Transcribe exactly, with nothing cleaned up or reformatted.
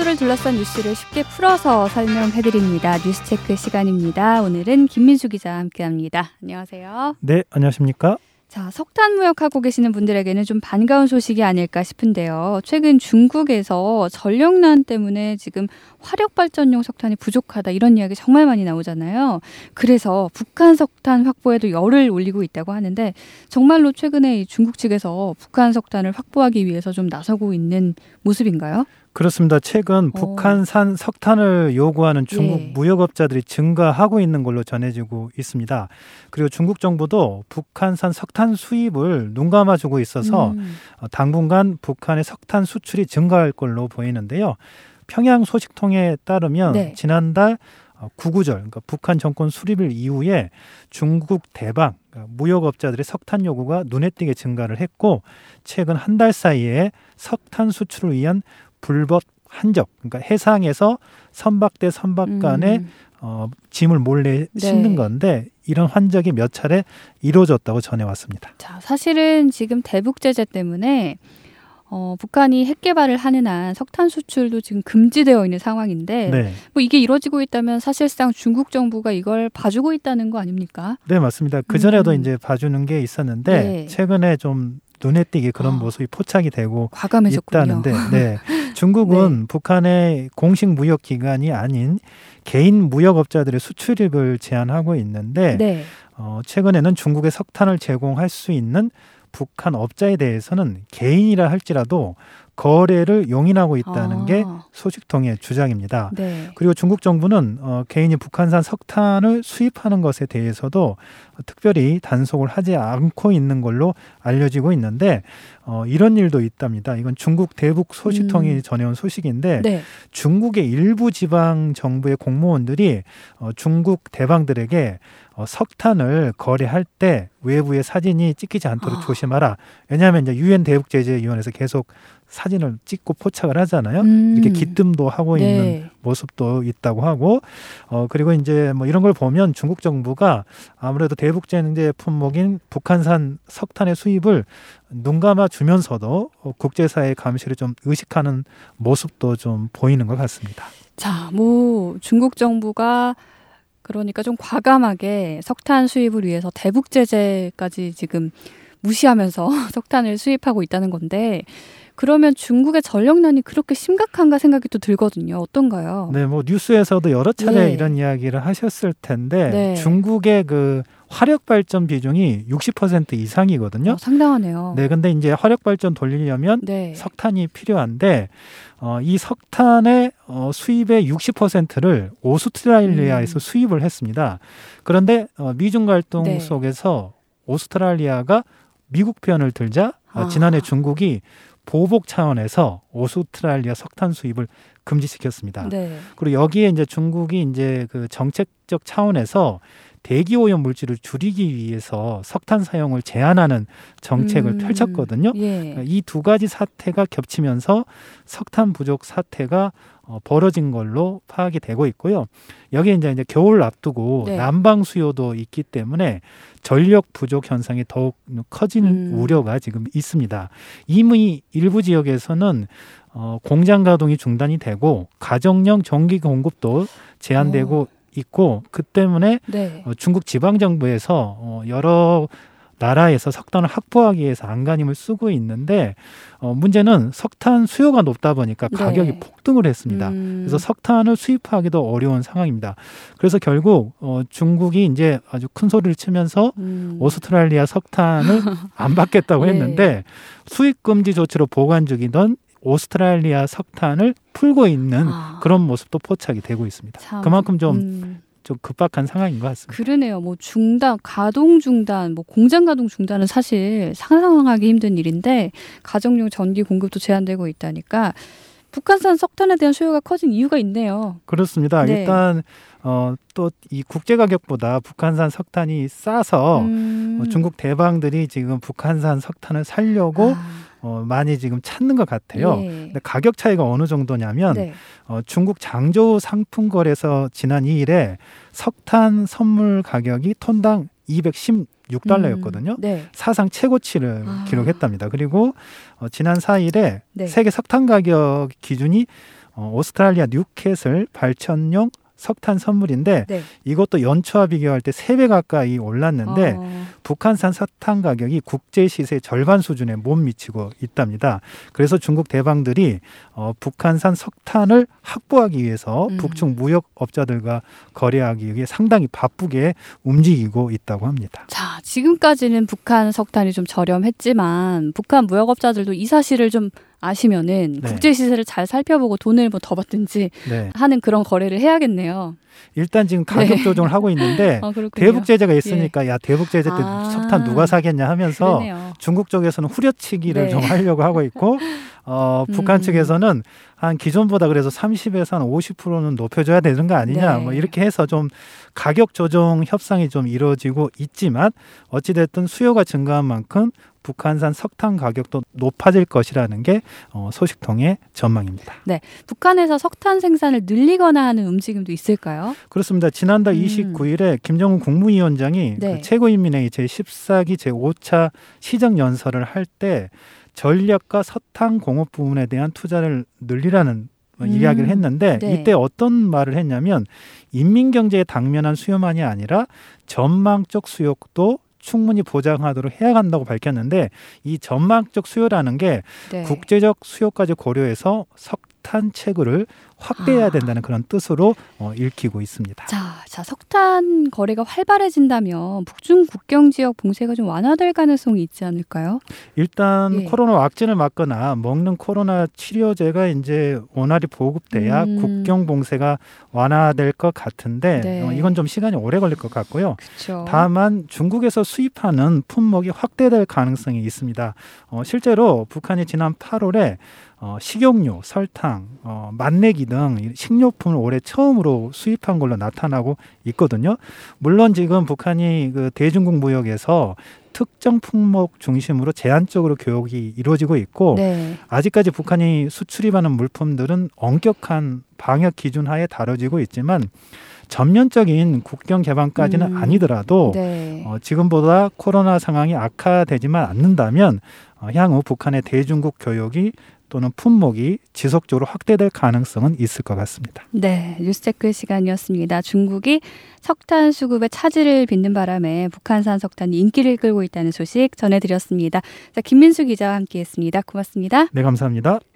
모두를 둘러싼 뉴스를 쉽게 풀어서 설명해드립니다. 뉴스체크 시간입니다. 오늘은 김민수 기자와 함께합니다. 안녕하세요. 네, 안녕하십니까? 자, 석탄 무역하고 계시는 분들에게는 좀 반가운 소식이 아닐까 싶은데요. 최근 중국에서 전력난 때문에 지금 화력발전용 석탄이 부족하다 이런 이야기 정말 많이 나오잖아요. 그래서 북한 석탄 확보에도 열을 올리고 있다고 하는데 정말로 최근에 중국 측에서 북한 석탄을 확보하기 위해서 좀 나서고 있는 모습인가요? 그렇습니다. 최근 어. 북한산 석탄을 요구하는 중국 예. 무역업자들이 증가하고 있는 걸로 전해지고 있습니다. 그리고 중국 정부도 북한산 석탄 수입을 눈감아주고 있어서 음. 당분간 북한의 석탄 수출이 증가할 걸로 보이는데요. 평양 소식통에 따르면 네. 지난달 구구절, 그러니까 북한 정권 수립일 이후에 중국 대방 그러니까 무역업자들의 석탄 요구가 눈에 띄게 증가를 했고 최근 한 달 사이에 석탄 수출을 위한 불법 한적, 그러니까 해상에서 선박 대 선박 간에 음. 어, 짐을 몰래 네. 싣는 건데 이런 환적이 몇 차례 이루어졌다고 전해왔습니다. 자, 사실은 지금 대북 제재 때문에 어, 북한이 핵 개발을 하는 한 석탄 수출도 지금 금지되어 있는 상황인데 네, 뭐 이게 이루어지고 있다면 사실상 중국 정부가 이걸 봐주고 있다는 거 아닙니까? 네 맞습니다. 그 전에도 음. 이제 봐주는 게 있었는데 네. 최근에 좀 눈에 띄게 그런 아. 모습이 포착이 되고 과감해졌군요. 있다는데, 네, 중국은 네. 북한의 공식 무역 기관이 아닌 개인 무역업자들의 수출입을 제한하고 있는데 네. 어, 최근에는 중국에 석탄을 제공할 수 있는 북한 업자에 대해서는 개인이라 할지라도 거래를 용인하고 있다는 아. 게 소식통의 주장입니다. 네. 그리고 중국 정부는 어, 개인이 북한산 석탄을 수입하는 것에 대해서도 특별히 단속을 하지 않고 있는 걸로 알려지고 있는데 어, 이런 일도 있답니다. 이건 중국 대북 소식통이 음. 전해온 소식인데 네. 중국의 일부 지방 정부의 공무원들이 어, 중국 대방들에게 어, 석탄을 거래할 때 외부의 사진이 찍히지 않도록 아. 조심하라. 왜냐하면 이제 유엔 대북제재위원회에서 계속 사진을 찍고 포착을 하잖아요. 음. 이렇게 기뜸도 하고 네. 있는 모습도 있다고 하고, 어 그리고 이제 뭐 이런 걸 보면 중국 정부가 아무래도 대북제재 품목인 북한산 석탄의 수입을 눈감아 주면서도 어, 국제사회의 감시를 좀 의식하는 모습도 좀 보이는 것 같습니다. 자, 뭐 중국 정부가 그러니까 좀 과감하게 석탄 수입을 위해서 대북 제재까지 지금 무시하면서 석탄을 수입하고 있다는 건데 그러면 중국의 전력난이 그렇게 심각한가 생각이 또 들거든요. 어떤가요? 네, 뭐 뉴스에서도 여러 차례 예. 이런 이야기를 하셨을 텐데 네. 중국의 그 화력 발전 비중이 육십 퍼센트 이상이거든요. 어, 상당하네요. 네, 근데 이제 화력 발전 돌리려면 네. 석탄이 필요한데 어, 이 석탄의 어, 수입의 육십 퍼센트를 오스트레일리아에서 음. 수입을 했습니다. 그런데 어, 미중 갈등 네. 속에서 오스트레일리아가 미국 편을 들자 어, 아. 지난해 중국이 보복 차원에서 오스트레일리아 석탄 수입을 금지시켰습니다. 네. 그리고 여기에 이제 중국이 이제 그 정책적 차원에서 대기 오염 물질을 줄이기 위해서 석탄 사용을 제한하는 정책을 음. 펼쳤거든요. 예. 이 두 가지 사태가 겹치면서 석탄 부족 사태가 어, 벌어진 걸로 파악이 되고 있고요. 여기에 이제, 이제 겨울 앞두고 네. 난방 수요도 있기 때문에 전력 부족 현상이 더욱 커지는 음. 우려가 지금 있습니다. 이미 일부 지역에서는 어, 공장 가동이 중단이 되고 가정용 전기 공급도 제한되고 어. 있고 그 때문에 네. 어, 중국 지방 정부에서 어, 여러 나라에서 석탄을 확보하기 위해서 안간힘을 쓰고 있는데 어, 문제는 석탄 수요가 높다 보니까 가격이 네. 폭등을 했습니다. 음. 그래서 석탄을 수입하기도 어려운 상황입니다. 그래서 결국 어, 중국이 이제 아주 큰 소리를 치면서 음. 오스트레일리아 석탄을 안 받겠다고 예. 했는데 수입 금지 조치로 보관 중이던 오스트레일리아 석탄을 풀고 있는 아. 그런 모습도 포착이 되고 있습니다. 참, 그만큼 좀, 음. 좀 급박한 상황인 것 같습니다. 그러네요. 뭐 중단, 가동 중단, 뭐 공장 가동 중단은 사실 상상하기 힘든 일인데 가정용 전기 공급도 제한되고 있다니까 북한산 석탄에 대한 수요가 커진 이유가 있네요. 그렇습니다. 네. 일단 어, 또 이 국제 가격보다 북한산 석탄이 싸서 음. 어, 중국 대방들이 지금 북한산 석탄을 살려고 아. 어, 많이 지금 찾는 것 같아요. 예. 근데 가격 차이가 어느 정도냐면 네. 어, 중국 장저우 상품거래소 지난 이 일에 석탄 선물 가격이 톤당 이백십육 달러였거든요. 음. 네. 사상 최고치를 아. 기록했답니다. 그리고 어, 지난 사 일에 네. 세계 석탄 가격 기준이 어, 오스트랄리아 뉴캐슬 발전용 석탄 선물인데 네. 이것도 연초와 비교할 때 세 배 가까이 올랐는데 어. 북한산 석탄 가격이 국제 시세 절반 수준에 못 미치고 있답니다. 그래서 중국 대방들이 어, 북한산 석탄을 확보하기 위해서 음. 북중 무역업자들과 거래하기 위해 상당히 바쁘게 움직이고 있다고 합니다. 자, 지금까지는 북한 석탄이 좀 저렴했지만 북한 무역업자들도 이 사실을 좀 아시면은 네. 국제 시세를 잘 살펴보고 돈을 뭐 더 받든지 네. 하는 그런 거래를 해야겠네요. 일단 지금 가격 네. 조정을 하고 있는데 어, 그렇군요. 대북 제재가 있으니까 야 대북 제재 때 아. 석탄 누가 사겠냐 하면서 그러네요. 중국 쪽에서는 후려치기를 네. 좀 하려고 하고 있고 어, 북한 음. 측에서는 한 기존보다 그래서 삼십에서 한 오십 퍼센트는 높여줘야 되는 거 아니냐 네. 뭐 이렇게 해서 좀 가격 조정 협상이 좀 이루어지고 있지만 어찌됐든 수요가 증가한 만큼 북한산 석탄 가격도 높아질 것이라는 게 어, 소식통의 전망입니다. 네, 북한에서 석탄 생산을 늘리거나 하는 움직임도 있을까요? 그렇습니다. 지난달 음. 이십구 일에 김정은 국무위원장이 네. 그 최고인민회의 제십사 기 제오 차 시정연설을 할 때 전력과 석탄 공업 부분에 대한 투자를 늘리라는 음. 이야기를 했는데 네. 이때 어떤 말을 했냐면 인민경제의 당면한 수요만이 아니라 전망적 수요도 충분히 보장하도록 해야 한다고 밝혔는데 이 전망적 수요라는 게 네. 국제적 수요까지 고려해서 석탄 채굴을 확대해야 된다는 그런 뜻으로 어, 읽히고 있습니다. 자, 자, 석탄 거래가 활발해진다면 북중 국경 지역 봉쇄가 좀 완화될 가능성이 있지 않을까요? 일단 예. 코로나 왁진을 맞거나 먹는 코로나 치료제가 이제 원활히 보급돼야 음. 국경 봉쇄가 완화될 것 같은데 네. 어, 이건 좀 시간이 오래 걸릴 것 같고요. 그렇죠. 다만 중국에서 수입하는 품목이 확대될 가능성이 있습니다. 어, 실제로 북한이 지난 팔월에 어, 식용유, 설탕, 어, 맛내기 등 식료품을 올해 처음으로 수입한 걸로 나타나고 있거든요. 물론 지금 북한이 그 대중국 무역에서 특정 품목 중심으로 제한적으로 교역이 이루어지고 있고 네. 아직까지 북한이 수출입하는 물품들은 엄격한 방역 기준 하에 다뤄지고 있지만 전면적인 국경 개방까지는 음. 아니더라도 네. 어, 지금보다 코로나 상황이 악화되지만 않는다면 어, 향후 북한의 대중국 교역이 또는 품목이 지속적으로 확대될 가능성은 있을 것 같습니다. 네, 뉴스체크 시간이었습니다. 중국이 석탄 수급에 차질을 빚는 바람에 북한산 석탄이 인기를 끌고 있다는 소식 전해드렸습니다. 자, 김민수 기자와 함께했습니다. 고맙습니다. 네, 감사합니다.